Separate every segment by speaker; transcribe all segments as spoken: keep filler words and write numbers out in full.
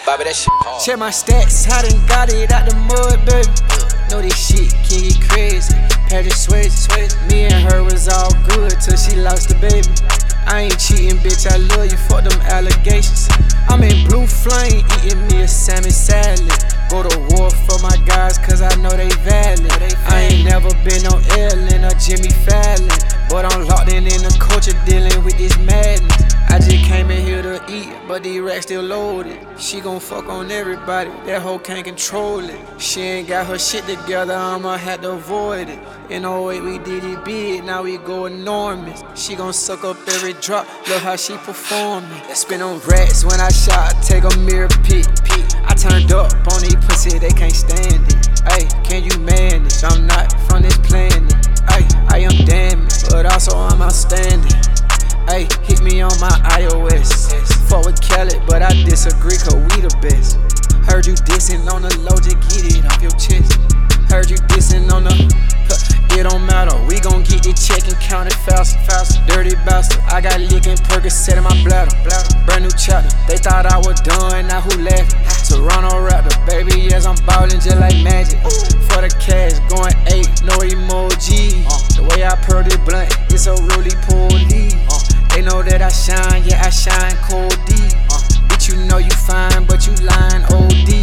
Speaker 1: Bobby, that shit hard.
Speaker 2: Check my stats, I done got it out the mud, baby. Know this shit can get crazy. Patrick Swayze, me and her was all good till she lost the baby. I ain't cheating, bitch, I love you, fuck them allegations. I'm in blue flame, eating me a salmon salad. Go to war for my guys, cause I know they valid. I ain't never been on Ellen or Jimmy Fallon, but I'm locked in in the culture dealing with this madness. I just came in here to eat, but these racks still loaded. She gon' fuck on everybody, that hoe can't control it. She ain't got her shit together, I'ma have to avoid it. In oh eight we did it big, now we go enormous. She gon' suck up every drop, look how she performing. Spin on racks when I shot, take a mirror pic. I turned up on these pussy, they can't stand it. Ay, can you manage? I'm not from this planet. Ay, I am damaged, but also I'm outstanding. Ay, hit me on my iOS. Fuck with Khaled, but I disagree, cause we the best. Heard you dissing on the low, just get it off your chest. Heard you dissing on the, huh, it don't matter. We gon' get the check and count it fast, fast. Dirty bastard, I got lick and Percocet in my bladder. Brand new chapter, they thought I was done, now who left? Toronto Raptor, baby, yes, I'm ballin' just like magic. For the cash, going eight, no emoji. The way I purr this blunt, it's a really poorly. They know that I shine, yeah, I shine cold D. Bitch, you know you fine, but you lying O D.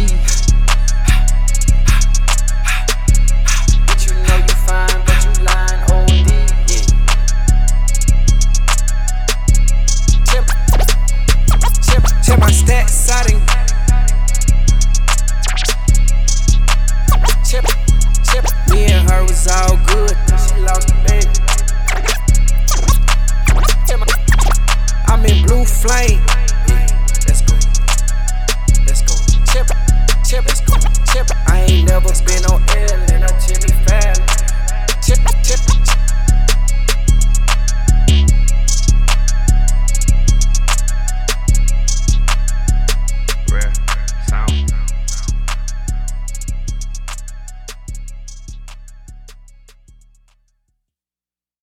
Speaker 2: Bitch, you know you fine, but you lying O D. Yeah. Check, check, check my stats, I done. Check, check, me and her was all good, she lost the baby. I'm in blue flame. Yeah, let's go. Let's go. Chip, chip, let's go. Chip. I ain't never been on air.